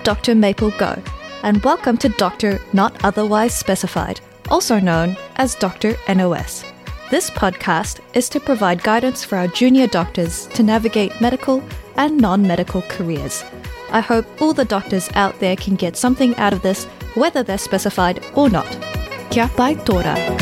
Dr. Maple Go, and welcome to Dr. Not Otherwise Specified, also known as Dr. NOS. This podcast is to provide guidance for our junior doctors to navigate medical and non-medical careers. I hope all the doctors out there can get something out of this, whether they're specified or not. Kia pai tōra.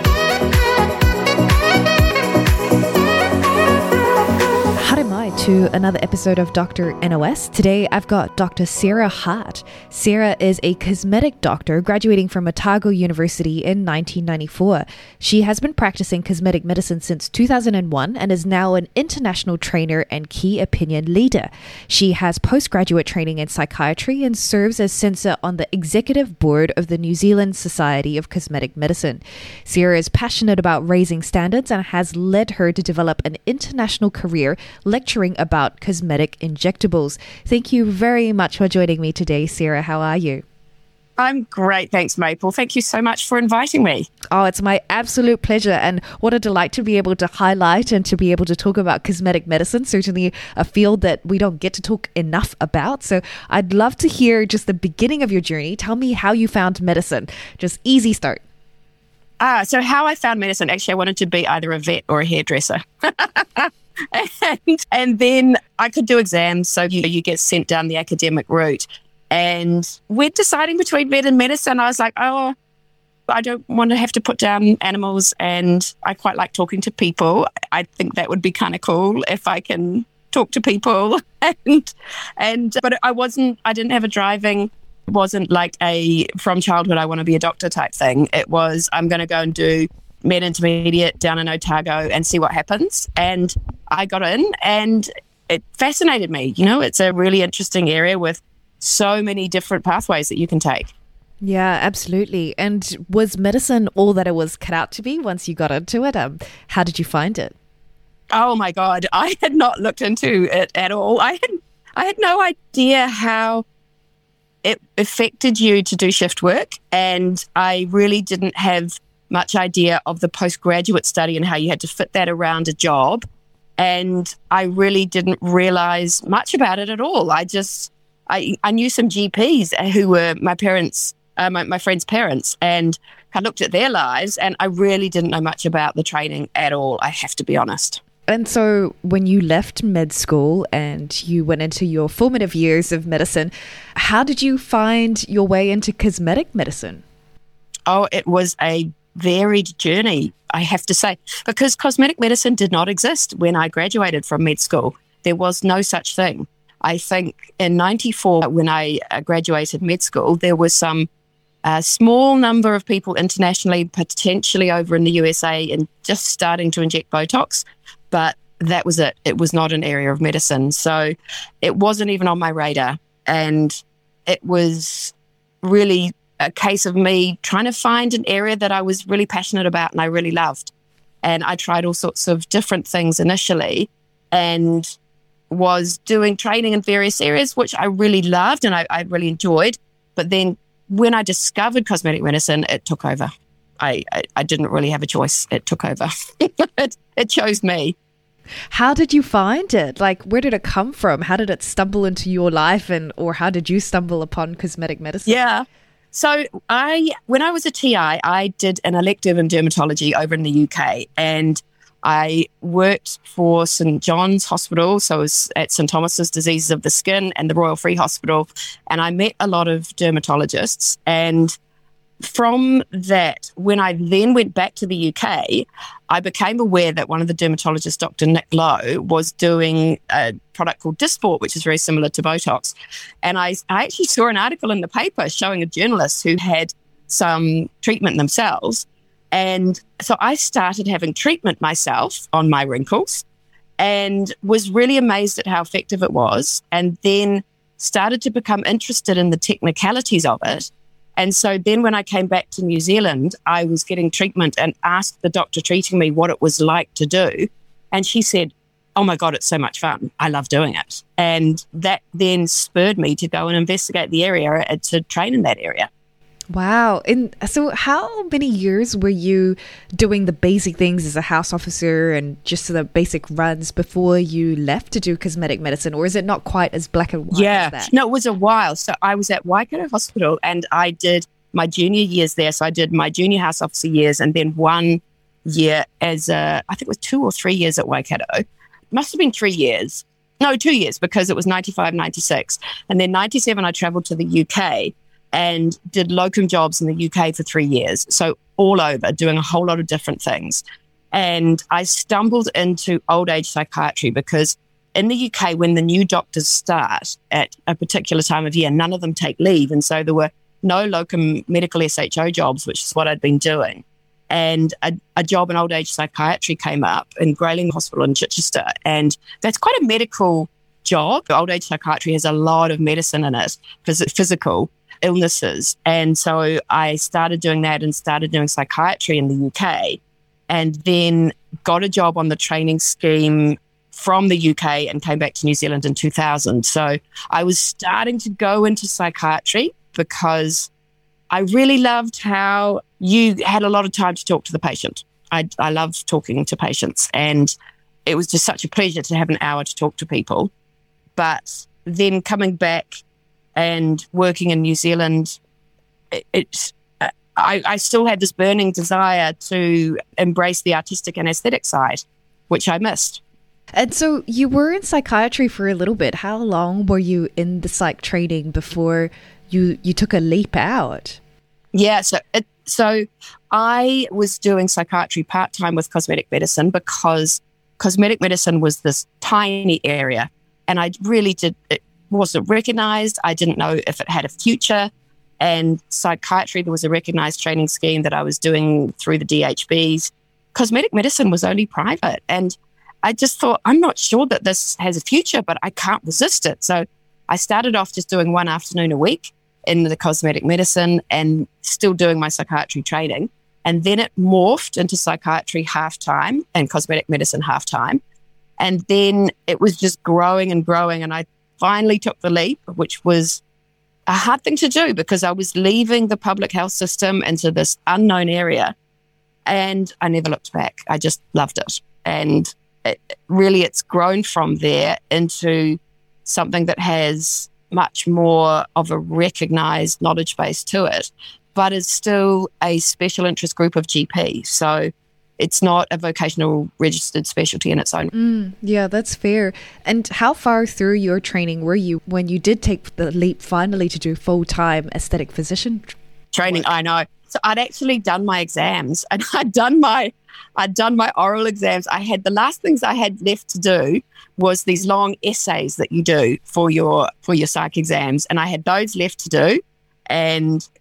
Haere mai to another episode of Dr. NOS. Today I've got Dr. Sarah Hart. Sarah is a cosmetic doctor graduating from Otago University in 1994. She has been practicing cosmetic medicine since 2001 and is now an international trainer and key opinion leader. She has postgraduate training in psychiatry and serves as censor on the executive board of the New Zealand Society of Cosmetic Medicine. Sarah is passionate about raising standards and has led her to develop an international career lecturing about cosmetic injectables. Thank you very much for joining me today, Sarah. How are you? I'm great, thanks, Maple. Thank you so much for inviting me. Oh, it's my absolute pleasure, and what a delight to be able to highlight and to be able to talk about cosmetic medicine, certainly a field that we don't get to talk enough about. So I'd love to hear just the beginning of your journey. Tell me how you found medicine. Just easy start. So how I found medicine, actually I wanted to be either a vet or a hairdresser. and then I could do exams, so you get sent down the academic route. And we're deciding between vet and medicine. I was like, I don't want to have to put down animals, and I quite like talking to people. I think that would be kind of cool if I can talk to people. But I didn't have a driving. It wasn't like from childhood, I want to be a doctor type thing. It was, I'm going to go and do med intermediate down in Otago and see what happens. And I got in and it fascinated me. You know, it's a really interesting area with so many different pathways that you can take. Yeah, absolutely. And was medicine all that it was cut out to be once you got into it? How did you find it? Oh my God, I had not looked into it at all. I had no idea how it affected you to do shift work. And I really didn't have much idea of the postgraduate study and how you had to fit that around a job. And I really didn't realize much about it at all. I knew some GPs who were my parents, my friends' parents, and I looked at their lives and I really didn't know much about the training at all, I have to be honest. And so when you left med school and you went into your formative years of medicine, how did you find your way into cosmetic medicine? Oh, it was a varied journey, I have to say, because cosmetic medicine did not exist when I graduated from med school. There was no such thing. I think in 94, when I graduated med school, there was some small number of people internationally, potentially over in the USA, and just starting to inject Botox. But that was it. It was not an area of medicine. So it wasn't even on my radar. And it was really a case of me trying to find an area that I was really passionate about and I really loved. And I tried all sorts of different things initially and was doing training in various areas, which I really loved and I really enjoyed. But then when I discovered cosmetic medicine, it took over. I didn't really have a choice. It took over. It chose me. How did you find it? Like, where did it come from? How did it stumble into your life, or how did you stumble upon cosmetic medicine? Yeah. So when I was a TI, I did an elective in dermatology over in the UK, and I worked for St John's Hospital, so I was at St Thomas's Diseases of the Skin and the Royal Free Hospital, and I met a lot of dermatologists. And from that, when I then went back to the UK, I became aware that one of the dermatologists, Dr. Nick Lowe, was doing a product called Dysport, which is very similar to Botox. And I actually saw an article in the paper showing a journalist who had some treatment themselves. And so I started having treatment myself on my wrinkles and was really amazed at how effective it was, and then started to become interested in the technicalities of it. And so then when I came back to New Zealand, I was getting treatment and asked the doctor treating me what it was like to do. And she said, oh my God, it's so much fun. I love doing it. And that then spurred me to go and investigate the area and to train in that area. Wow. And so how many years were you doing the basic things as a house officer and just the basic runs before you left to do cosmetic medicine? Or is it not quite as black and white as that? No, it was a while. So I was at Waikato Hospital and I did my junior years there. So I did my junior house officer years and then 1 year as I think it was 2 or 3 years at Waikato. It must have been 3 years. No, 2 years, because it was 95, 96. And then 97, I traveled to the UK and did locum jobs in the UK for 3 years. So all over, doing a whole lot of different things. And I stumbled into old age psychiatry because in the UK, when the new doctors start at a particular time of year, none of them take leave. And so there were no locum medical SHO jobs, which is what I'd been doing. And a job in old age psychiatry came up in Grayling Hospital in Chichester. And that's quite a medical job. Old age psychiatry has a lot of medicine in it, physical illnesses. And so I started doing that and started doing psychiatry in the UK and then got a job on the training scheme from the UK and came back to New Zealand in 2000. So I was starting to go into psychiatry because I really loved how you had a lot of time to talk to the patient. I loved talking to patients and it was just such a pleasure to have an hour to talk to people. But then coming back and working in New Zealand, I still had this burning desire to embrace the artistic and aesthetic side, which I missed. And so you were in psychiatry for a little bit. How long were you in the psych training before you took a leap out? Yeah, so I was doing psychiatry part-time with cosmetic medicine because cosmetic medicine was this tiny area and I really it wasn't recognised. I didn't know if it had a future. And psychiatry, there was a recognised training scheme that I was doing through the DHBs. Cosmetic medicine was only private. And I just thought, I'm not sure that this has a future, but I can't resist it. So I started off just doing 1 afternoon a week in the cosmetic medicine and still doing my psychiatry training. And then it morphed into psychiatry half-time and cosmetic medicine half-time. And then it was just growing and growing. And I finally took the leap, which was a hard thing to do because I was leaving the public health system into this unknown area and I never looked back. I just loved it. And it's grown from there into something that has much more of a recognised knowledge base to it, but is still a special interest group of GP. So it's not a vocational registered specialty in its own. Yeah, that's fair. And how far through your training were you when you did take the leap finally to do full-time aesthetic physician training? work? I know. So I'd actually done my exams and I'd done my oral exams. I had the last things I had left to do was these long essays that you do for your psych exams, and I had those left to do. And so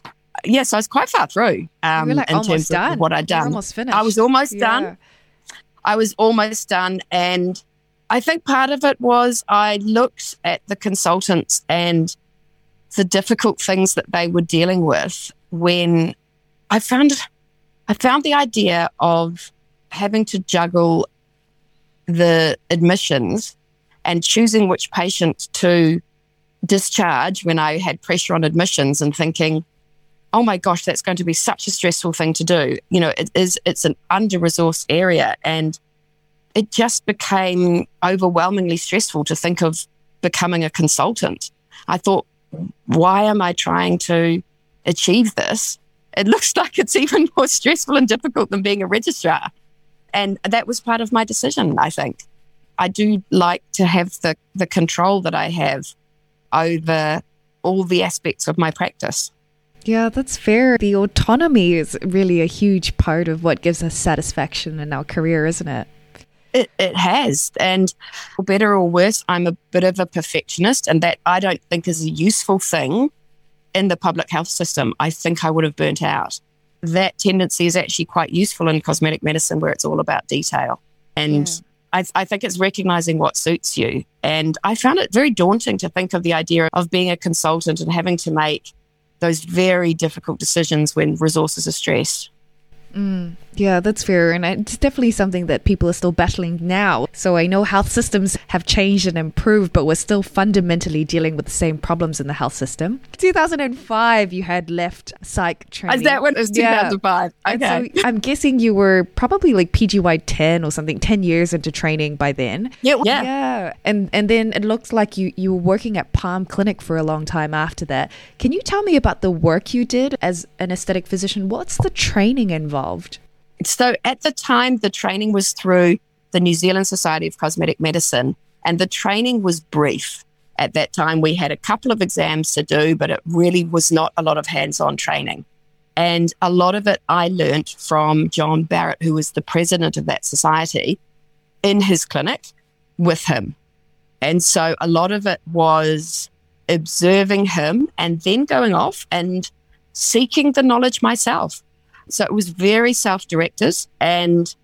I was quite far through in terms of what I'd done. You're almost finished. I was almost done. I was almost done, and I think part of it was I looked at the consultants and the difficult things that they were dealing with when I found the idea of having to juggle the admissions and choosing which patient to discharge when I had pressure on admissions and thinking, oh my gosh, that's going to be such a stressful thing to do. You know, it's an under-resourced area, and it just became overwhelmingly stressful to think of becoming a consultant. I thought, why am I trying to achieve this? It looks like it's even more stressful and difficult than being a registrar. And that was part of my decision, I think. I do like to have the control that I have over all the aspects of my practice. Yeah, that's fair. The autonomy is really a huge part of what gives us satisfaction in our career, isn't it? It has. And for better or worse, I'm a bit of a perfectionist, and that I don't think is a useful thing in the public health system. I think I would have burnt out. That tendency is actually quite useful in cosmetic medicine, where it's all about detail. And I think it's recognizing what suits you. And I found it very daunting to think of the idea of being a consultant and having to make those very difficult decisions when resources are stressed. Yeah, that's fair. And it's definitely something that people are still battling now. So I know health systems have changed and improved, but we're still fundamentally dealing with the same problems in the health system. 2005, you had left psych training. Is that when it was 2005? Yeah. Okay. So I'm guessing you were probably like PGY 10 or something, 10 years into training by then. Yeah. And then it looks like you were working at Palm Clinic for a long time after that. Can you tell me about the work you did as an aesthetic physician? What's the training involved? So at the time, the training was through the New Zealand Society of Cosmetic Medicine, and the training was brief. At that time, we had a couple of exams to do, but it really was not a lot of hands-on training. And a lot of it I learnt from John Barrett, who was the president of that society, in his clinic with him. And so a lot of it was observing him and then going off and seeking the knowledge myself. So it was very self-directed, and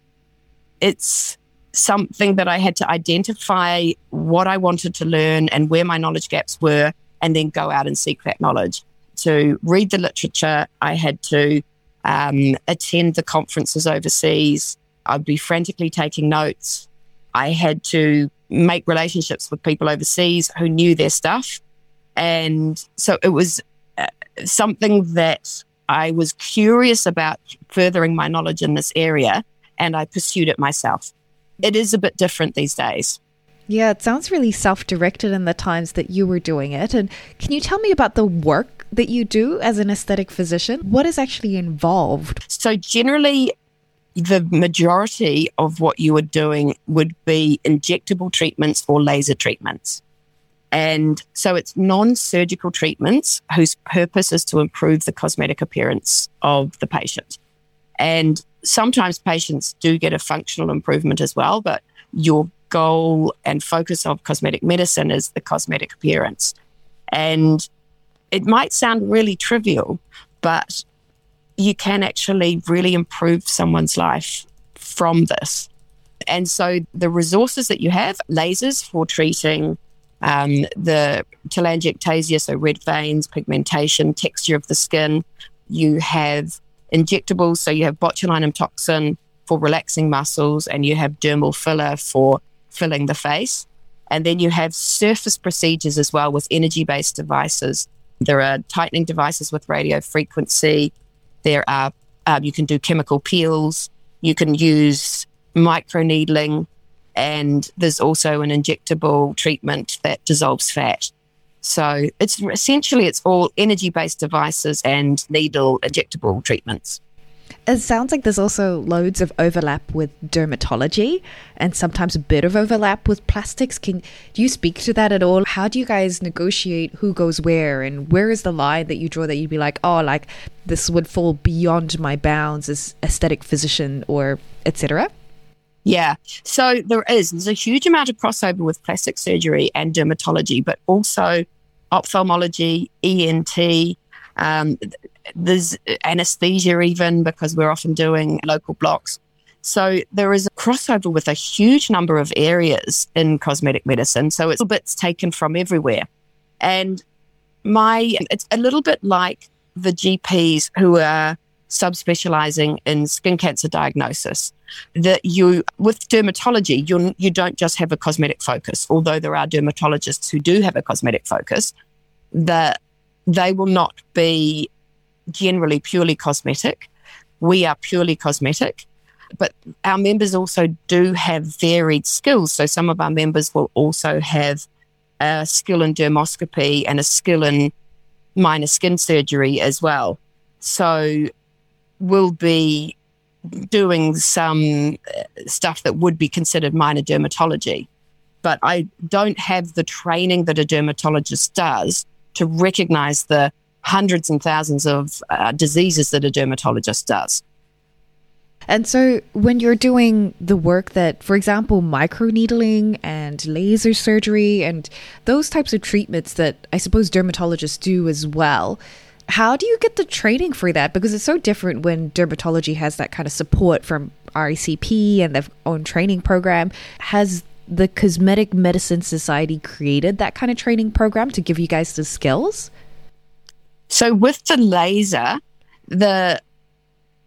it's something that I had to identify what I wanted to learn and where my knowledge gaps were, and then go out and seek that knowledge. To read the literature, I had to attend the conferences overseas. I'd be frantically taking notes. I had to make relationships with people overseas who knew their stuff. And so it was something that I was curious about, furthering my knowledge in this area, and I pursued it myself. It is a bit different these days. Yeah, it sounds really self-directed in the times that you were doing it. And can you tell me about the work that you do as an aesthetic physician? What is actually involved? So generally, the majority of what you are doing would be injectable treatments or laser treatments. And so it's non-surgical treatments whose purpose is to improve the cosmetic appearance of the patient. And sometimes patients do get a functional improvement as well, but your goal and focus of cosmetic medicine is the cosmetic appearance. And it might sound really trivial, but you can actually really improve someone's life from this. And so the resources that you have, lasers for treating the telangiectasia, so red veins, pigmentation, texture of the skin. You have injectables, so you have botulinum toxin for relaxing muscles, and you have dermal filler for filling the face. And then you have surface procedures as well with energy-based devices. There are tightening devices with radio frequency. There are, you can do chemical peels. You can use microneedling. And there's also an injectable treatment that dissolves fat. So it's all energy-based devices and needle injectable treatments. It sounds like there's also loads of overlap with dermatology and sometimes a bit of overlap with plastics. Do you speak to that at all? How do you guys negotiate who goes where, and where is the line that you draw that you'd be like, oh, like this would fall beyond my bounds as aesthetic physician or etc.? Yeah, so there's a huge amount of crossover with plastic surgery and dermatology, but also ophthalmology, ENT, there's anesthesia even, because we're often doing local blocks. So there is a crossover with a huge number of areas in cosmetic medicine. So it's bits taken from everywhere. And it's a little bit like the GPs who are subspecializing in skin cancer diagnosis. That with dermatology, you don't just have a cosmetic focus, although there are dermatologists who do have a cosmetic focus, that they will not be generally purely cosmetic. We are purely cosmetic, but our members also do have varied skills. So some of our members will also have a skill in dermoscopy and a skill in minor skin surgery as well. So we'll be doing some stuff that would be considered minor dermatology. But I don't have the training that a dermatologist does to recognize the hundreds and thousands of diseases that a dermatologist does. And so when you're doing the work that, for example, microneedling and laser surgery and those types of treatments that I suppose dermatologists do as well, how do you get the training for that? Because it's so different when dermatology has that kind of support from RACP and their own training program. Has the Cosmetic Medicine Society created that kind of training program to give you guys the skills? So with the laser,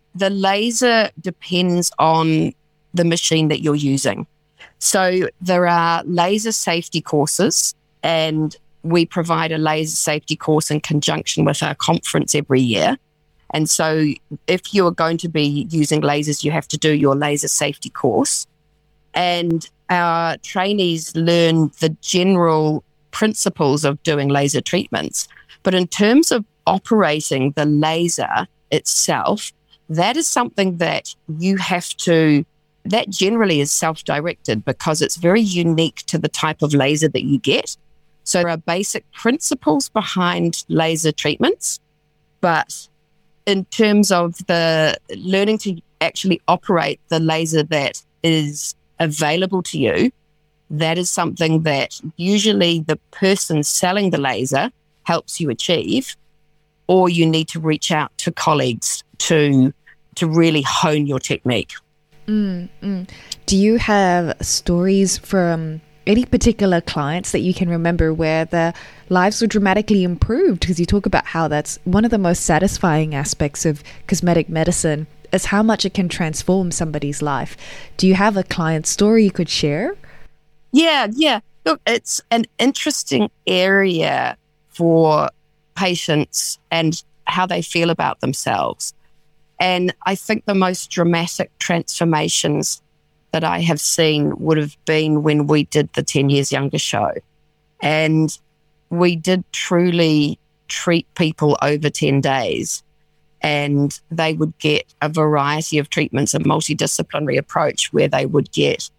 the laser depends on the machine that you're using. So there are laser safety courses, and we provide a laser safety course in conjunction with our conference every year. And so if you're going to be using lasers, you have to do your laser safety course. And our trainees learn the general principles of doing laser treatments. But in terms of operating the laser itself, that is something that you have to, that generally is self-directed because it's very unique to the type of laser that you get. So there are basic principles behind laser treatments, but in terms of the learning to actually operate the laser that is available to you, that is something that usually the person selling the laser helps you achieve, or you need to reach out to colleagues to really hone your technique. Do you have stories from any particular clients that you can remember where their lives were dramatically improved? Because you talk about how that's one of the most satisfying aspects of cosmetic medicine is how much it can transform somebody's life. Do you have a client story you could share? Yeah. Look, it's an interesting area for patients and how they feel about themselves. And I think the most dramatic transformations that I have seen would have been when we did the 10 Years Younger show. And we did truly treat people over 10 days. And they would get a variety of treatments, a multidisciplinary approach where they would get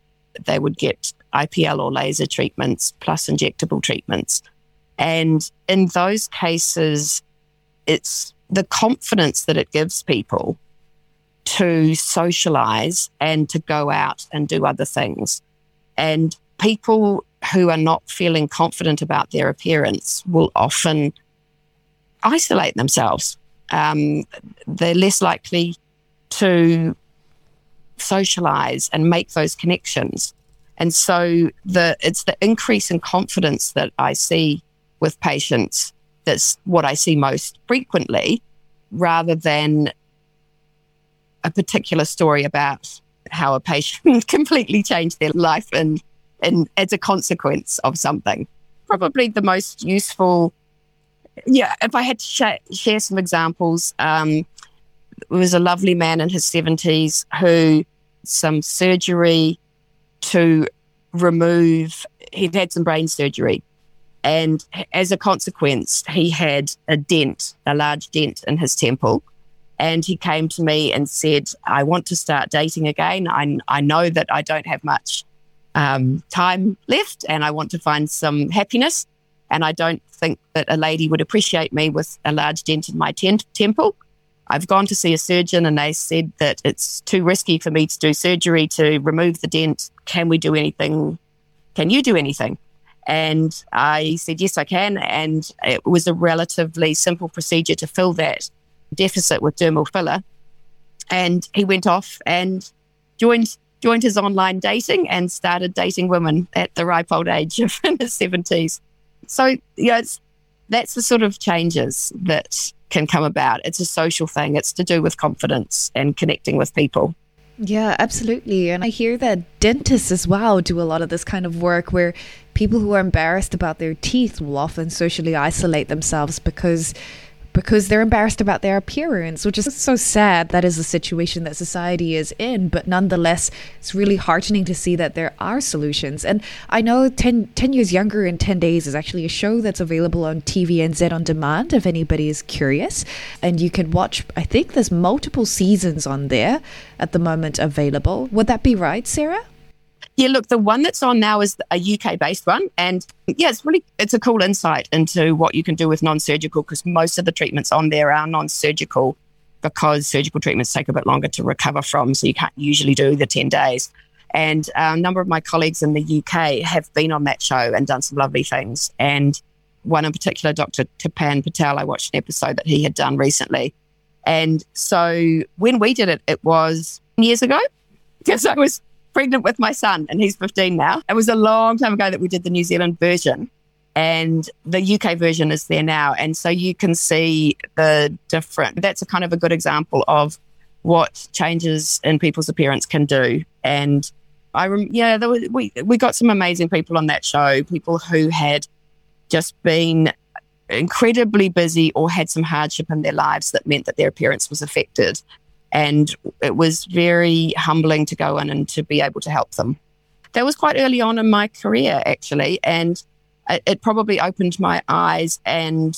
IPL or laser treatments plus injectable treatments. And in those cases, it's the confidence that it gives people to socialize and to go out and do other things. And people who are not feeling confident about their appearance will often isolate themselves. They're less likely to socialize and make those connections. And so it's the increase in confidence that I see with patients that's what I see most frequently, rather than a particular story about how a patient completely changed their life and as a consequence of something. Probably the most useful, if I had to share some examples, there was a lovely man in his 70s who some surgery to remove, he'd had some brain surgery. And as a consequence, he had a large dent in his temple. And he came to me and said, I want to start dating again. I know that I don't have much time left and I want to find some happiness. And I don't think that a lady would appreciate me with a large dent in my temple. I've gone to see a surgeon and they said that it's too risky for me to do surgery to remove the dent. Can we do anything? Can you do anything? And I said, yes, I can. And it was a relatively simple procedure to fill that deficit with dermal filler. And he went off and joined his online dating and started dating women at the ripe old age of in his 70s. So, that's the sort of changes that can come about. It's a social thing. It's to do with confidence and connecting with people. Yeah, absolutely. And I hear that dentists as well do a lot of this kind of work where people who are embarrassed about their teeth will often socially isolate themselves because they're embarrassed about their appearance, which is so sad. That is the situation that society is in. But nonetheless, it's really heartening to see that there are solutions. And I know 10 Years Younger in 10 Days is actually a show that's available on TVNZ On Demand if anybody is curious. And you can watch, I think there's multiple seasons on there at the moment available. Would that be right, Sarah? Yeah, look, the one that's on now is a UK-based one. And it's a cool insight into what you can do with non-surgical, because most of the treatments on there are non-surgical because surgical treatments take a bit longer to recover from, so you can't usually do the 10 days. And a number of my colleagues in the UK have been on that show and done some lovely things. And one in particular, Dr. Tapan Patel, I watched an episode that he had done recently. And so when we did it, it was years ago, because I was pregnant with my son and he's 15 now. It was a long time ago that we did the New Zealand version, and the UK version is there now. And so you can see the different, that's a kind of a good example of what changes in people's appearance can do. And we got some amazing people on that show, people who had just been incredibly busy or had some hardship in their lives that meant that their appearance was affected. And it was very humbling to go in and to be able to help them. That was quite early on in my career, actually, and it probably opened my eyes and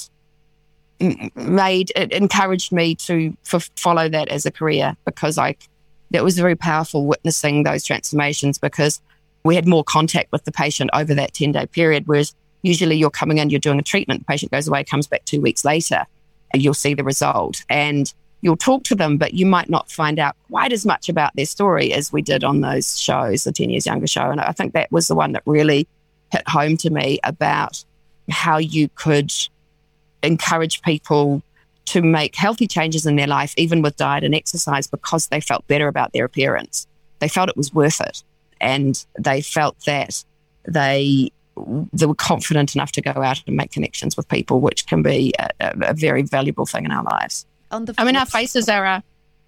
encouraged me to follow that as a career, because it was very powerful witnessing those transformations, because we had more contact with the patient over that 10-day period, whereas usually you're coming in, you're doing a treatment, the patient goes away, comes back 2 weeks later, and you'll see the result. And you'll talk to them, but you might not find out quite as much about their story as we did on those shows, the 10 Years Younger show. And I think that was the one that really hit home to me about how you could encourage people to make healthy changes in their life, even with diet and exercise, because they felt better about their appearance. They felt it was worth it. And they felt that they were confident enough to go out and make connections with people, which can be a very valuable thing in our lives. Our faces are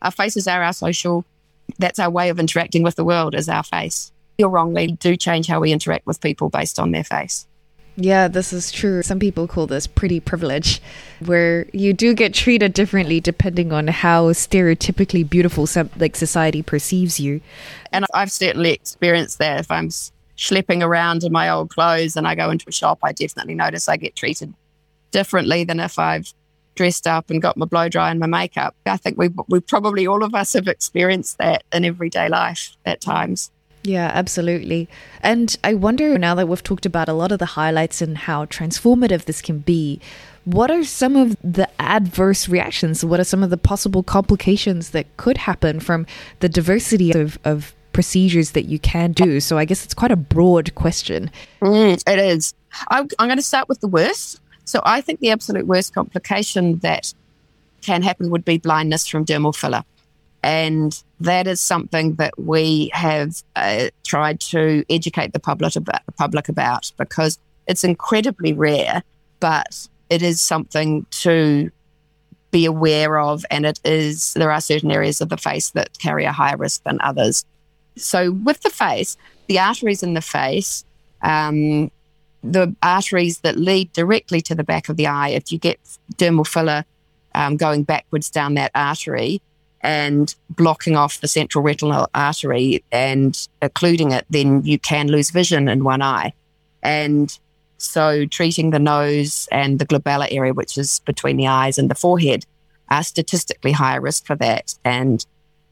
our social. That's our way of interacting with the world, is our face. Or wrongly, do change how we interact with people based on their face. Yeah, this is true. Some people call this pretty privilege, where you do get treated differently depending on how stereotypically beautiful society perceives you. And I've certainly experienced that. If I'm schlepping around in my old clothes and I go into a shop, I definitely notice I get treated differently than if I've dressed up and got my blow dry and my makeup. I think we probably, all of us, have experienced that in everyday life at times. Yeah, absolutely. And I wonder, now that we've talked about a lot of the highlights and how transformative this can be, what are some of the adverse reactions? What are some of the possible complications that could happen from the diversity of procedures that you can do? So I guess it's quite a broad question. It is. I'm going to start with the worst. So I think the absolute worst complication that can happen would be blindness from dermal filler. And that is something that we have tried to educate the public about, because it's incredibly rare, but it is something to be aware of. And there are certain areas of the face that carry a higher risk than others. So with the face, the arteries in the face, the arteries that lead directly to the back of the eye, if you get dermal filler going backwards down that artery and blocking off the central retinal artery and occluding it, then you can lose vision in one eye. And so treating the nose and the glabella area, which is between the eyes and the forehead, are statistically higher risk for that. And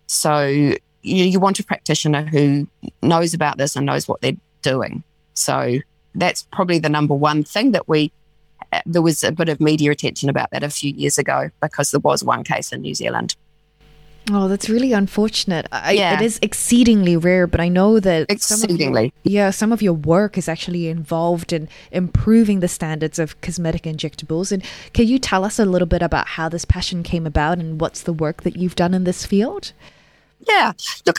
so you want a practitioner who knows about this and knows what they're doing. So that's probably the number one thing that there was a bit of media attention about that a few years ago, because there was one case in New Zealand. Oh, that's really unfortunate. It is exceedingly rare, but I know that some of your work is actually involved in improving the standards of cosmetic injectables. And can you tell us a little bit about how this passion came about and what's the work that you've done in this field? Yeah, look,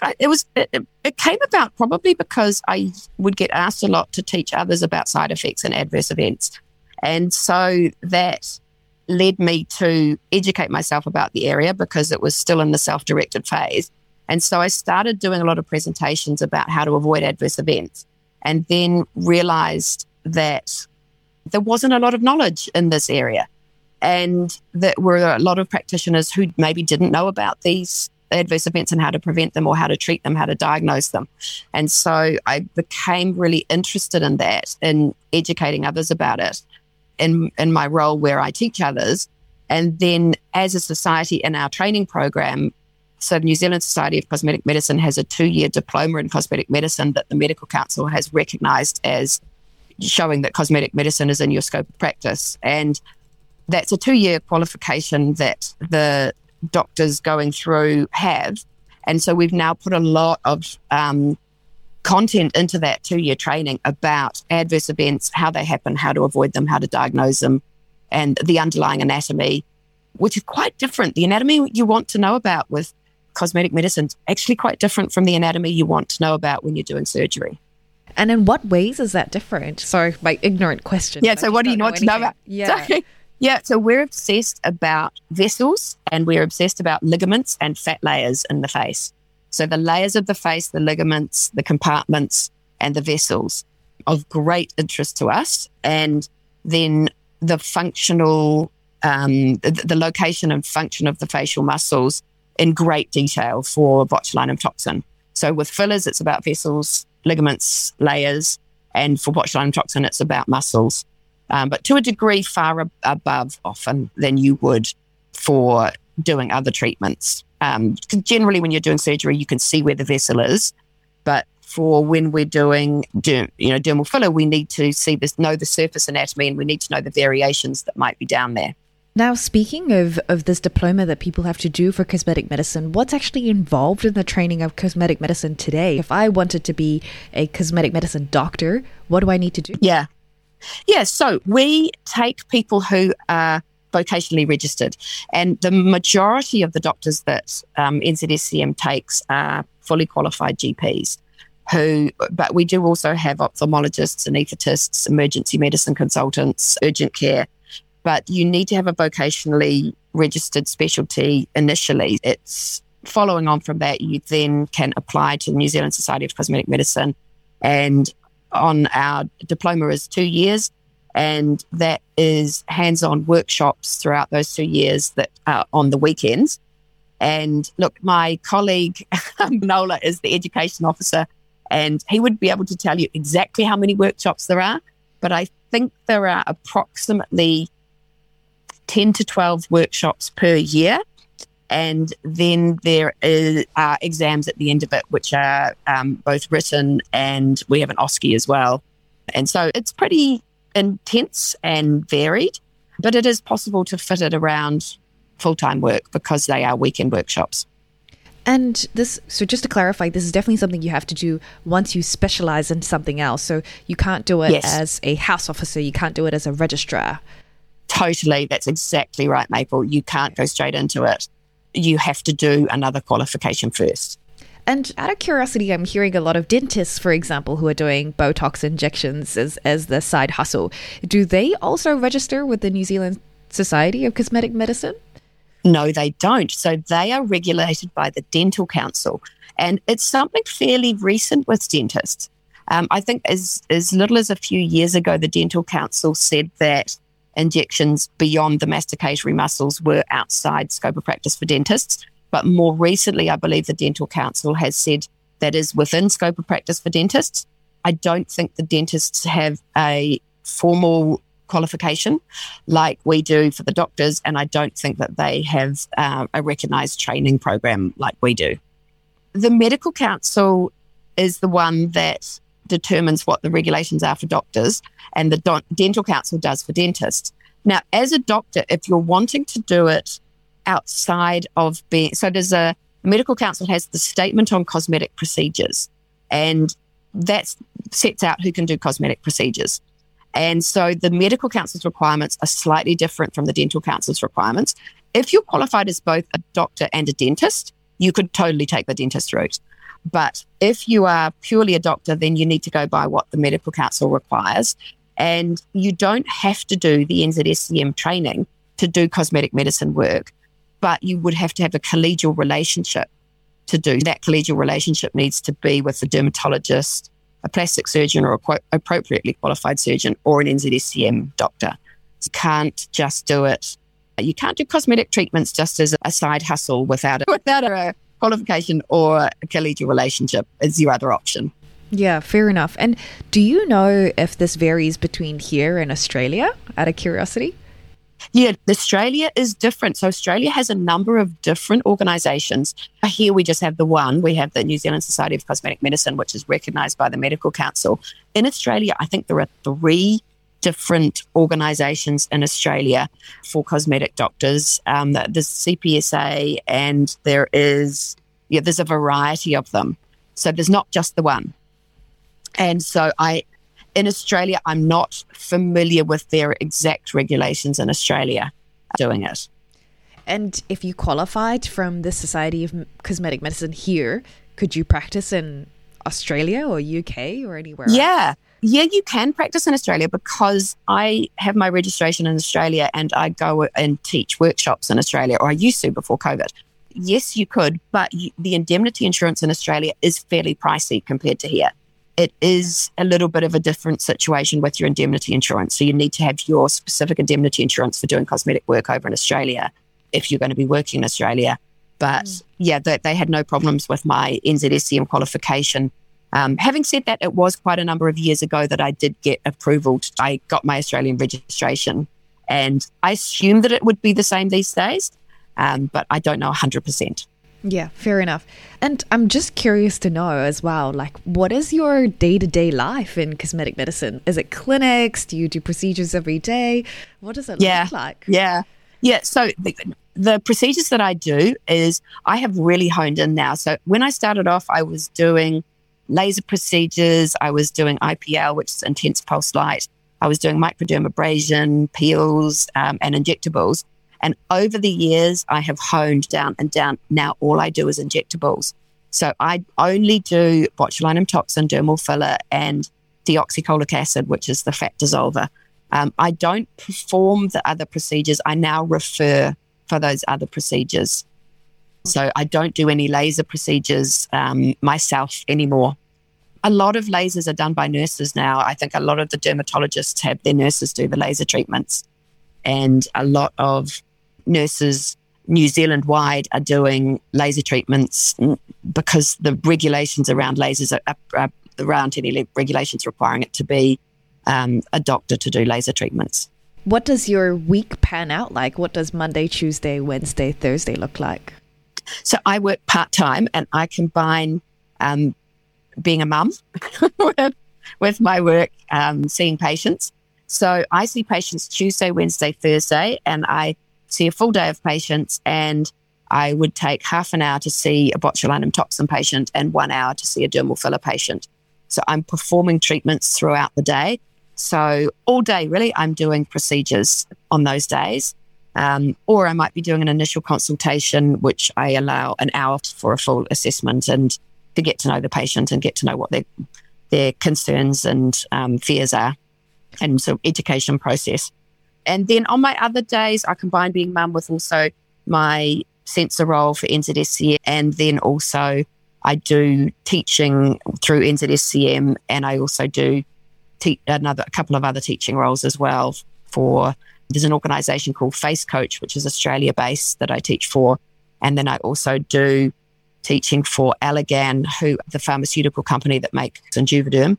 it came about probably because I would get asked a lot to teach others about side effects and adverse events. And so that led me to educate myself about the area, because it was still in the self-directed phase. And so I started doing a lot of presentations about how to avoid adverse events, and then realized that there wasn't a lot of knowledge in this area, and that were a lot of practitioners who maybe didn't know about these adverse events and how to prevent them or how to treat them, how to diagnose them. And so I became really interested in that, in educating others about it in my role where I teach others. And then as a society in our training program, so the New Zealand Society of Cosmetic Medicine has a 2-year diploma in cosmetic medicine that the Medical Council has recognised as showing that cosmetic medicine is in your scope of practice. And that's a 2-year qualification that the doctors going through have. And so we've now put a lot of content into that 2-year training about adverse events, how they happen, how to avoid them, how to diagnose them, and the underlying anatomy, which is quite different. The anatomy you want to know about with cosmetic medicine is actually quite different from the anatomy you want to know about when you're doing surgery. And in what ways is that different? Sorry, my ignorant question. Yeah, so what do you want to know about? Yeah. Yeah, so we're obsessed about vessels and we're obsessed about ligaments and fat layers in the face. So the layers of the face, the ligaments, the compartments, and the vessels of great interest to us. And then the functional, the location and function of the facial muscles in great detail for botulinum toxin. So with fillers, it's about vessels, ligaments, layers, and for botulinum toxin, it's about muscles. But to a degree far above often than you would for doing other treatments. Generally, when you're doing surgery, you can see where the vessel is. But for when we're doing dermal filler, we need to know the surface anatomy, and we need to know the variations that might be down there. Now, speaking of this diploma that people have to do for cosmetic medicine, what's actually involved in the training of cosmetic medicine today? If I wanted to be a cosmetic medicine doctor, what do I need to do? Yeah, so we take people who are vocationally registered, and the majority of the doctors that NZSCM takes are fully qualified GPs but we do also have ophthalmologists, anaesthetists, emergency medicine consultants, urgent care, but you need to have a vocationally registered specialty initially. It's following on from that, you then can apply to the New Zealand Society of Cosmetic Medicine, and on our diploma is 2 years, and that is hands-on workshops throughout those 2 years that are on the weekends. And look, my colleague Nola is the education officer, and he would be able to tell you exactly how many workshops there are, but I think there are approximately 10 to 12 workshops per year. And then there are exams at the end of it, which are both written, and we have an OSCE as well. And so it's pretty intense and varied, but it is possible to fit it around full-time work because they are weekend workshops. And so just to clarify, this is definitely something you have to do once you specialize in something else. So you can't do it as a house officer, you can't do it as a registrar. Totally, that's exactly right, Maple. You can't go straight into it. You have to do another qualification first. And out of curiosity, I'm hearing a lot of dentists, for example, who are doing Botox injections as the side hustle. Do they also register with the New Zealand Society of Cosmetic Medicine? No, they don't. So they are regulated by the Dental Council. And it's something fairly recent with dentists. I think as little as a few years ago, the Dental Council said that injections beyond the masticatory muscles were outside scope of practice for dentists. But more recently, I believe the Dental Council has said that is within scope of practice for dentists. I don't think the dentists have a formal qualification like we do for the doctors, and I don't think that they have a recognised training program like we do. The Medical Council is the one that determines what the regulations are for doctors, and the Dental Council does for dentists. Now, as a doctor, if you're wanting to do it outside of being... So there's a Medical Council has the Statement on Cosmetic Procedures, and that sets out who can do cosmetic procedures. And so the Medical Council's requirements are slightly different from the Dental Council's requirements. If you're qualified as both a doctor and a dentist, you could totally take the dentist route. But if you are purely a doctor, then you need to go by what the Medical Council requires. And you don't have to do the NZSCM training to do cosmetic medicine work, but you would have to have a collegial relationship to do. That collegial relationship needs to be with a dermatologist, a plastic surgeon, or a appropriately qualified surgeon, or an NZSCM doctor. You can't just do it. You can't do cosmetic treatments just as a side hustle without a qualification or a collegial relationship is your other option. Yeah, fair enough. And do you know if this varies between here and Australia, out of curiosity? Yeah, Australia is different. So Australia has a number of different organisations. Here we just have the one. We have the New Zealand Society of Cosmetic Medicine, which is recognised by the Medical Council. In Australia, I think there are 3 different organisations in Australia for cosmetic doctors. There's CPSA, and there's a variety of them. So there's not just the one. And so in Australia, I'm not familiar with their exact regulations in Australia doing it. And if you qualified from the Society of Cosmetic Medicine here, could you practice in Australia or UK or anywhere else? Yeah, you can practice in Australia because I have my registration in Australia and I go and teach workshops in Australia, or I used to before COVID. Yes, you could, but the indemnity insurance in Australia is fairly pricey compared to here. It is a little bit of a different situation with your indemnity insurance. So you need to have your specific indemnity insurance for doing cosmetic work over in Australia if you're going to be working in Australia. But they had no problems with my NZSCM qualification. Having said that, it was quite a number of years ago that I did get approval. I got my Australian registration, and I assume that it would be the same these days, but I don't know 100%. Yeah, fair enough. And I'm just curious to know as well, like, what is your day-to-day life in cosmetic medicine? Is it clinics? Do you do procedures every day? What does it look like? Yeah. So the procedures that I do is I have really honed in now. So when I started off, I was doing laser procedures. I was doing IPL, which is intense pulse light. I was doing microdermabrasion, peels, and injectables. And over the years, I have honed down. Now all I do is injectables. So I only do botulinum toxin, dermal filler, and deoxycholic acid, which is the fat dissolver. I don't perform the other procedures. I now refer for those other procedures. So I don't do any laser procedures myself anymore. A lot of lasers are done by nurses now. I think a lot of the dermatologists have their nurses do the laser treatments. And a lot of nurses New Zealand-wide are doing laser treatments because the regulations around lasers there aren't any regulations requiring it to be a doctor to do laser treatments. What does your week pan out like? What does Monday, Tuesday, Wednesday, Thursday look like? So I work part-time and I combine being a mum with my work seeing patients. So I see patients Tuesday, Wednesday, Thursday, and I see a full day of patients, and I would take half an hour to see a botulinum toxin patient and 1 hour to see a dermal filler patient. So I'm performing treatments throughout the day. So all day, really, I'm doing procedures on those days. Or I might be doing an initial consultation, which I allow an hour for a full assessment and to get to know the patient and get to know what their concerns and fears are, and sort of education process. And then on my other days, I combine being mum with also my censor role for NZSCM, and then also I do teaching through NZSCM, and I also do a couple of other teaching roles as well. There's an organisation called Face Coach, which is Australia-based, that I teach for, and then I also do teaching for Allergan, who the pharmaceutical company that makes Juvederm,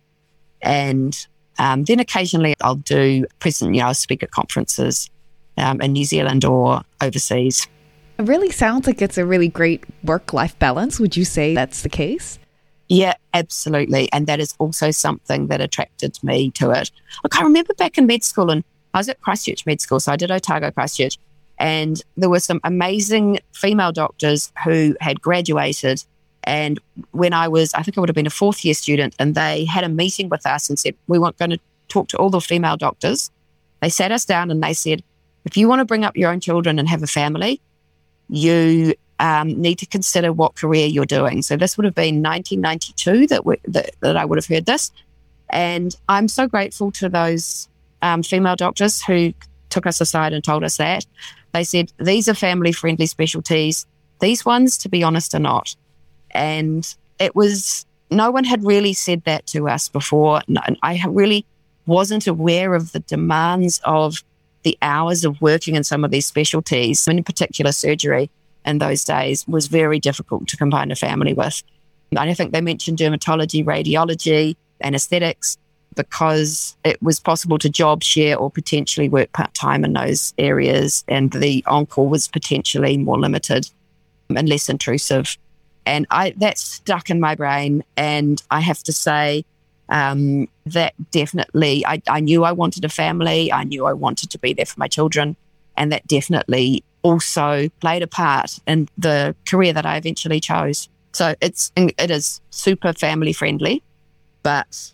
and then occasionally I'll I'll speak at conferences in New Zealand or overseas. It really sounds like it's a really great work-life balance. Would you say that's the case? Yeah, absolutely. And that is also something that attracted me to it. Look, I remember back in med school, and I was at Christchurch Med School, so I did Otago Christchurch, and there were some amazing female doctors who had graduated. And when I think I would have been a fourth year student, and they had a meeting with us and said, we weren't going to talk to all the female doctors. They sat us down and they said, if you want to bring up your own children and have a family, you need to consider what career you're doing. So this would have been 1992 that I would have heard this. And I'm so grateful to those female doctors who took us aside and told us that. They said, these are family-friendly specialties. These ones, to be honest, are not. And no one had really said that to us before. No, I really wasn't aware of the demands of the hours of working in some of these specialties. In particular, surgery in those days was very difficult to combine a family with. And I think they mentioned dermatology, radiology, anesthetics, because it was possible to job share or potentially work part-time in those areas, and the on-call was potentially more limited and less intrusive. And that stuck in my brain, and I have to say that definitely, I knew I wanted a family, I knew I wanted to be there for my children, and that definitely also played a part in the career that I eventually chose. So it is super family friendly, but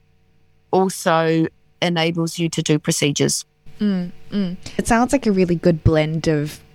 also enables you to do procedures. It sounds like a really good blend of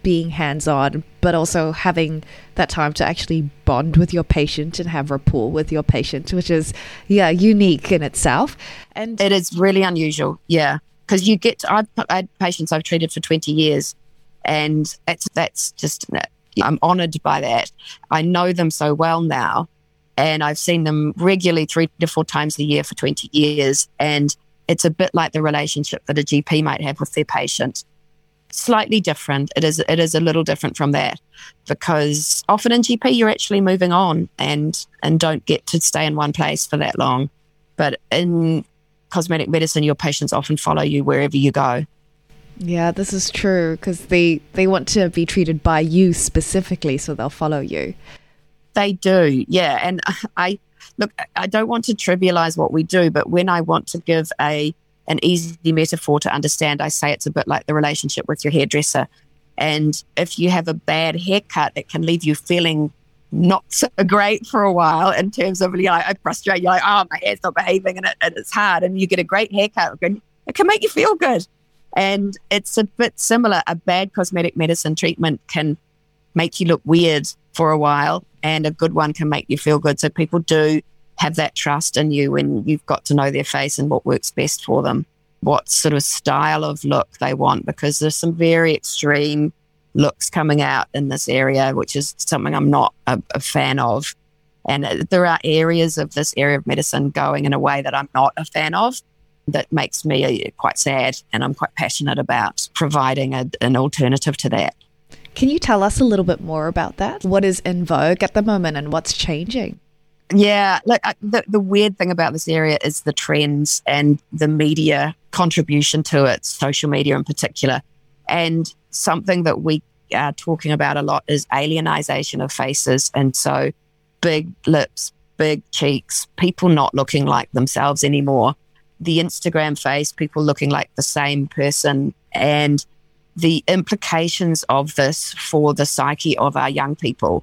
being hands-on, but also having that time to actually bond with your patient and have rapport with your patient, which is, unique in itself. And it is really unusual, because I've had patients I've treated for 20 years, and that's just, I'm honoured by that. I know them so well now, and I've seen them regularly 3 to 4 times a year for 20 years, and it's a bit like the relationship that a GP might have with their patient. Slightly different. It is a little different from that, because often in GP you're actually moving on and don't get to stay in one place for that long. But in cosmetic medicine, your patients often follow you wherever you go. Yeah, this is true, because they want to be treated by you specifically, so they'll follow you. They do, yeah. And I don't want to trivialize what we do, but when I want to give an easy metaphor to understand, I say it's a bit like the relationship with your hairdresser. And if you have a bad haircut, it can leave you feeling not so great for a while in terms of, I frustrate you, my hair's not behaving, and it's hard. And you get a great haircut, it can make you feel good. And it's a bit similar. A bad cosmetic medicine treatment can make you look weird for a while, and a good one can make you feel good. So people do have that trust in you when you've got to know their face and what works best for them, what sort of style of look they want, because there's some very extreme looks coming out in this area, which is something I'm not a fan of. And there are areas of this area of medicine going in a way that I'm not a fan of, that makes me quite sad, and I'm quite passionate about providing an alternative to that. Can you tell us a little bit more about that? What is in vogue at the moment and what's changing? Yeah, look, the weird thing about this area is the trends and the media contribution to it, social media in particular. And something that we are talking about a lot is alienization of faces. And so big lips, big cheeks, people not looking like themselves anymore. The Instagram face, people looking like the same person, and the implications of this for the psyche of our young people,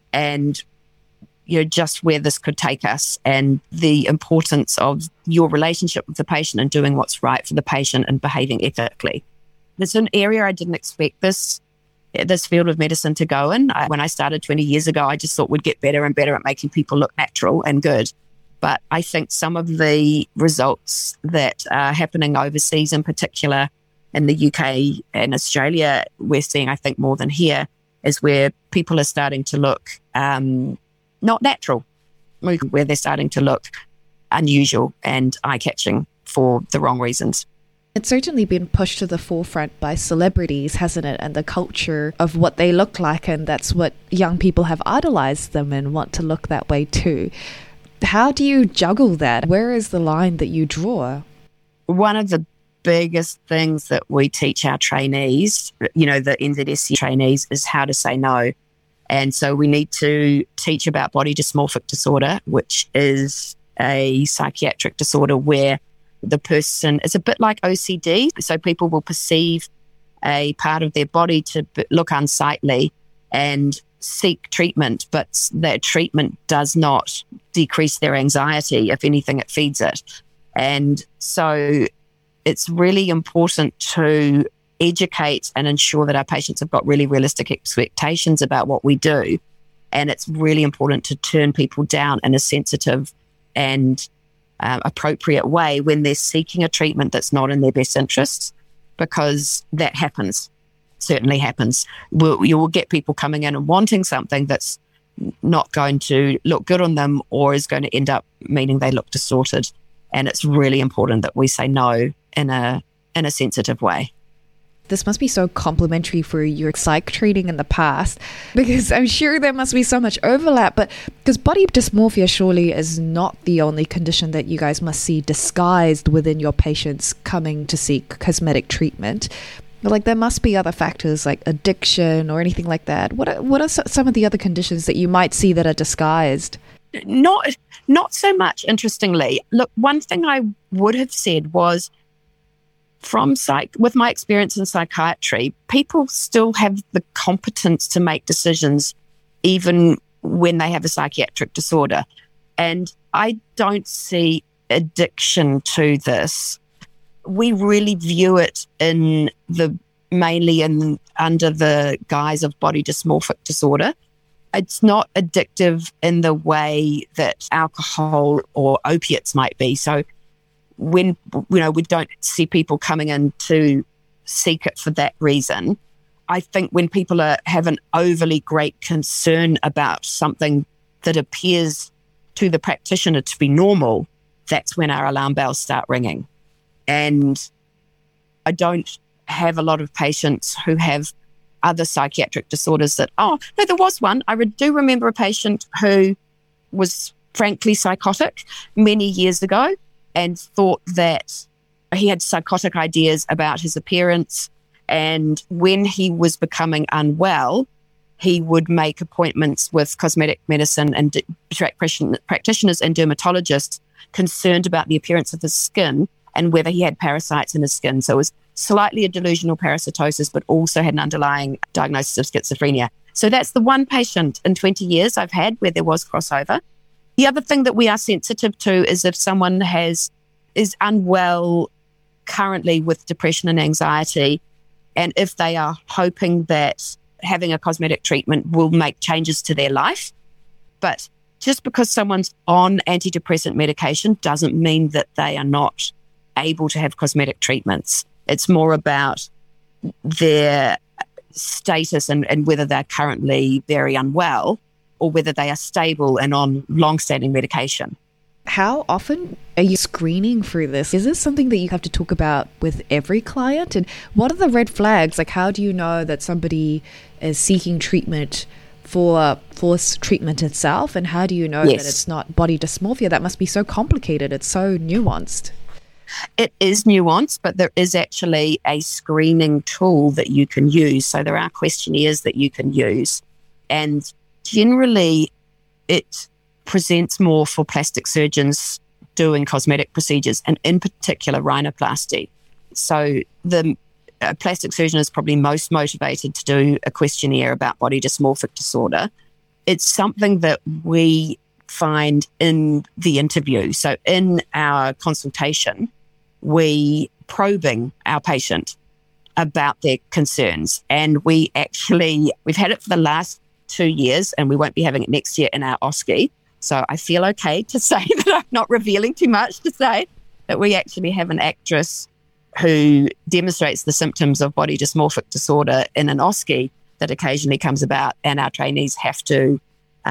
and just where this could take us, and the importance of your relationship with the patient and doing what's right for the patient and behaving ethically. It's an area I didn't expect this field of medicine to go in. When I started 20 years ago, I just thought we'd get better and better at making people look natural and good. But I think some of the results that are happening overseas, in particular in the UK and Australia, we're seeing, I think, more than here, is where people are starting to look not natural, where they're starting to look unusual and eye-catching for the wrong reasons. It's certainly been pushed to the forefront by celebrities, hasn't it? And the culture of what they look like, and that's what young people have idolized them and want to look that way too. How do you juggle that? Where is the line that you draw? One of the biggest things that we teach our trainees, the NZSC trainees, is how to say no. And so we need to teach about body dysmorphic disorder, which is a psychiatric disorder where the person, it's a bit like OCD. So people will perceive a part of their body to look unsightly and seek treatment, but that treatment does not decrease their anxiety. If anything, it feeds it. And so it's really important to educate and ensure that our patients have got really realistic expectations about what we do. And it's really important to turn people down in a sensitive and appropriate way when they're seeking a treatment that's not in their best interests, because that happens. Certainly happens. You will get people coming in and wanting something that's not going to look good on them, or is going to end up meaning they look distorted. And it's really important that we say no in a sensitive way. This must be so complimentary for your psych training in the past, because I'm sure there must be so much overlap, but because body dysmorphia surely is not the only condition that you guys must see disguised within your patients coming to seek cosmetic treatment. Like, there must be other factors like addiction or anything like that. What are some of the other conditions that you might see that are disguised? Not so much, interestingly. Look, one thing I would have said was, with my experience in psychiatry, people still have the competence to make decisions even when they have a psychiatric disorder. And I don't see addiction to this. We really view it in the mainly under the guise of body dysmorphic disorder. It's not addictive in the way that alcohol or opiates might be. So when, we don't see people coming in to seek it for that reason. I think when people have an overly great concern about something that appears to the practitioner to be normal, that's when our alarm bells start ringing. And I don't have a lot of patients who have other psychiatric disorders there was one. I do remember a patient who was frankly psychotic many years ago and thought that he had psychotic ideas about his appearance. And when he was becoming unwell, he would make appointments with cosmetic medicine and practitioners and dermatologists concerned about the appearance of his skin and whether he had parasites in his skin. So it was slightly a delusional parasitosis, but also had an underlying diagnosis of schizophrenia. So that's the one patient in 20 years I've had where there was crossover. The other thing that we are sensitive to is if someone is unwell currently with depression and anxiety, and if they are hoping that having a cosmetic treatment will make changes to their life. But just because someone's on antidepressant medication doesn't mean that they are not able to have cosmetic treatments. It's more about their status and whether they're currently very unwell or whether they are stable and on long-standing medication. How often are you screening for this? Is this something that you have to talk about with every client? And what are the red flags? Like, how do you know that somebody is seeking treatment for treatment itself? And how do you know that it's not body dysmorphia? That must be so complicated. It's so nuanced. It is nuanced, but there is actually a screening tool that you can use. So there are questionnaires that you can use. And generally, it presents more for plastic surgeons doing cosmetic procedures, and in particular, rhinoplasty. So the plastic surgeon is probably most motivated to do a questionnaire about body dysmorphic disorder. It's something that we find in the interview. So in our consultation, we probing our patient about their concerns. And we've had it for the last 2 years, and we won't be having it next year in our OSCE. So I feel okay to say that I'm not revealing too much to say that we actually have an actress who demonstrates the symptoms of body dysmorphic disorder in an OSCE that occasionally comes about, and our trainees have to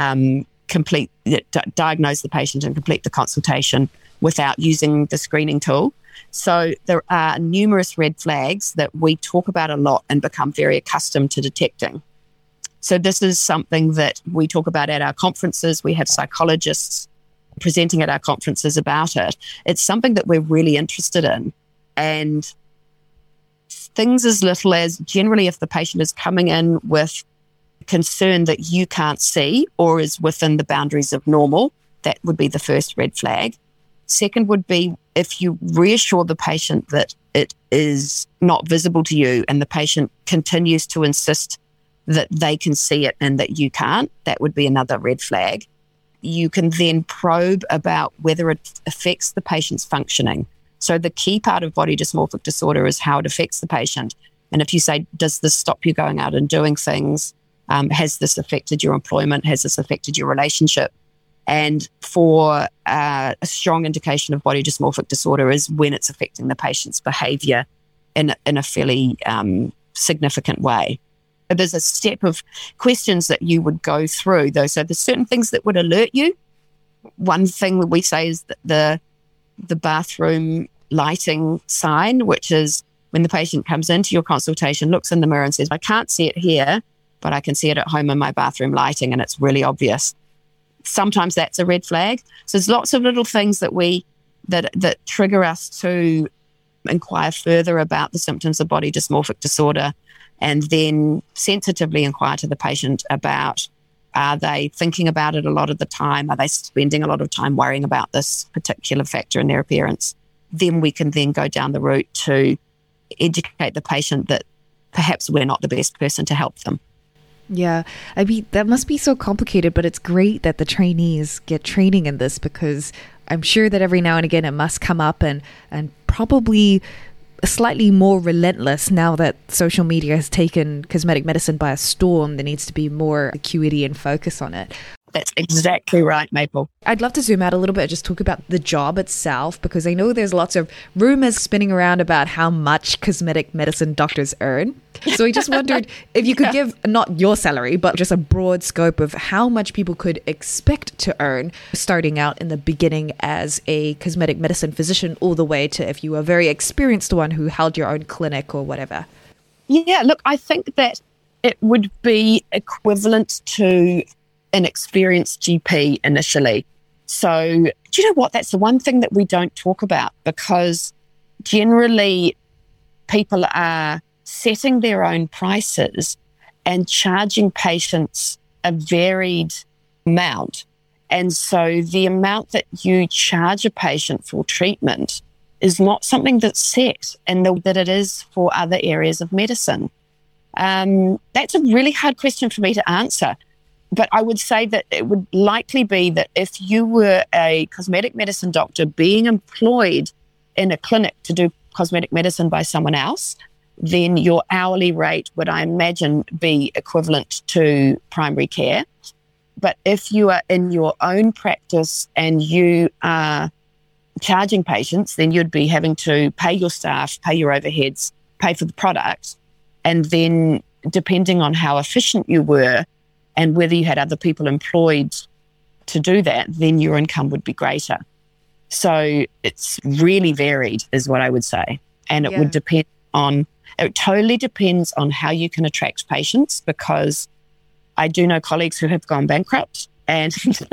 diagnose the patient and complete the consultation without using the screening tool. So there are numerous red flags that we talk about a lot and become very accustomed to detecting. So this is something that we talk about at our conferences. We have psychologists presenting at our conferences about it. It's something that we're really interested in. And things as little as generally if the patient is coming in with concern that you can't see or is within the boundaries of normal, that would be the first red flag. Second would be if you reassure the patient that it is not visible to you and the patient continues to insist that they can see it and that you can't, that would be another red flag. You can then probe about whether it affects the patient's functioning. So the key part of body dysmorphic disorder is how it affects the patient. And if you say, does this stop you going out and doing things? Has this affected your employment? Has this affected your relationship? And for a strong indication of body dysmorphic disorder is when it's affecting the patient's behavior in a fairly significant way. There's a step of questions that you would go through, though. So there's certain things that would alert you. One thing that we say is that the bathroom lighting sign, which is when the patient comes into your consultation, looks in the mirror and says, I can't see it here, but I can see it at home in my bathroom lighting, and it's really obvious. Sometimes that's a red flag. So there's lots of little things that trigger us to inquire further about the symptoms of body dysmorphic disorder, and then sensitively inquire to the patient about, are they thinking about it a lot of the time? Are they spending a lot of time worrying about this particular factor in their appearance? Then we can then go down the route to educate the patient that perhaps we're not the best person to help them. Yeah, I mean, that must be so complicated, but it's great that the trainees get training in this, because I'm sure that every now and again it must come up, and probably slightly more relentless now that social media has taken cosmetic medicine by a storm. There needs to be more acuity and focus on it. That's exactly right, Maple. I'd love to zoom out a little bit and just talk about the job itself, because I know there's lots of rumors spinning around about how much cosmetic medicine doctors earn. So I just wondered if you could give not your salary, but just a broad scope of how much people could expect to earn starting out in the beginning as a cosmetic medicine physician, all the way to if you were a very experienced one who held your own clinic or whatever. Yeah, look, I think that it would be equivalent to an experienced GP initially. So, do you know what? That's the one thing that we don't talk about, because generally people are setting their own prices and charging patients a varied amount. And so the amount that you charge a patient for treatment is not something that's set, and that it is for other areas of medicine. That's a really hard question for me to answer. But I would say that it would likely be that if you were a cosmetic medicine doctor being employed in a clinic to do cosmetic medicine by someone else, then your hourly rate would, I imagine, be equivalent to primary care. But if you are in your own practice and you are charging patients, then you'd be having to pay your staff, pay your overheads, pay for the product. And then depending on how efficient you were, and whether you had other people employed to do that, then your income would be greater. So it's really varied is what I would say. And it would depend on, it totally depends on how you can attract patients, because I do know colleagues who have gone bankrupt and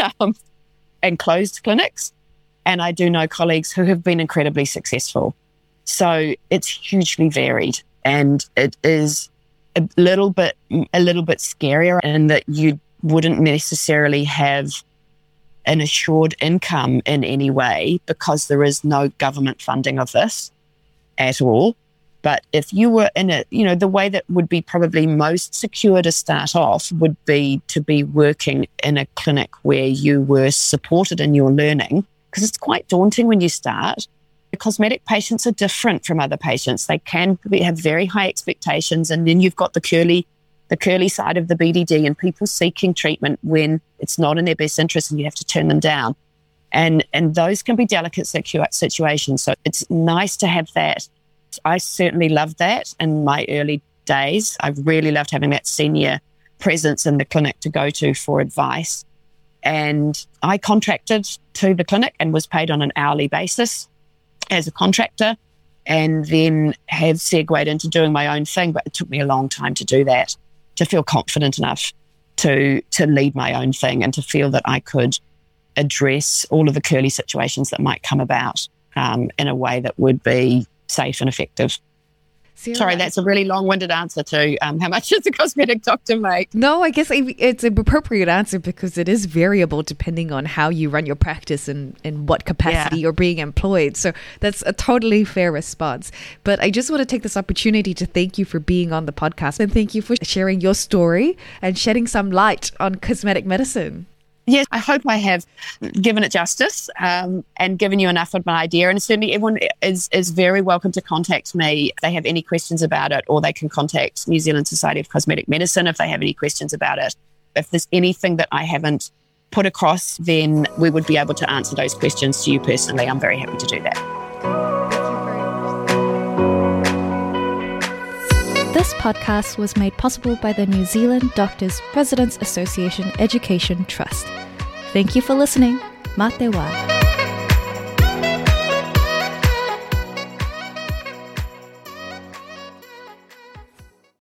closed clinics. And I do know colleagues who have been incredibly successful. So it's hugely varied, and it is a little bit scarier in that you wouldn't necessarily have an assured income in any way, because there is no government funding of this at all. But if you were in the way that would be probably most secure to start off would be to be working in a clinic where you were supported in your learning, because it's quite daunting when you start. Cosmetic patients are different from other patients. They can have very high expectations, and then you've got the curly side of the BDD and people seeking treatment when it's not in their best interest and you have to turn them down. And those can be delicate situations. So it's nice to have that. I certainly loved that in my early days. I really loved having that senior presence in the clinic to go to for advice. And I contracted to the clinic and was paid on an hourly basis as a contractor, and then have segued into doing my own thing. But it took me a long time to do that, to feel confident enough to lead my own thing and to feel that I could address all of the curly situations that might come about in a way that would be safe and effective. Sorry, that's a really long-winded answer to how much does a cosmetic doctor make? No, I guess it's an appropriate answer, because it is variable depending on how you run your practice and in what capacity you're being employed. So that's a totally fair response. But I just want to take this opportunity to thank you for being on the podcast, and thank you for sharing your story and shedding some light on cosmetic medicine. Yes, I hope I have given it justice and given you enough of an idea. And certainly everyone is very welcome to contact me if they have any questions about it, or they can contact New Zealand Society of Cosmetic Medicine if they have any questions about it. If there's anything that I haven't put across, then we would be able to answer those questions to you personally. I'm very happy to do that. This podcast was made possible by the New Zealand Doctors Residents Association Education Trust. Thank you for listening. Mā te wā.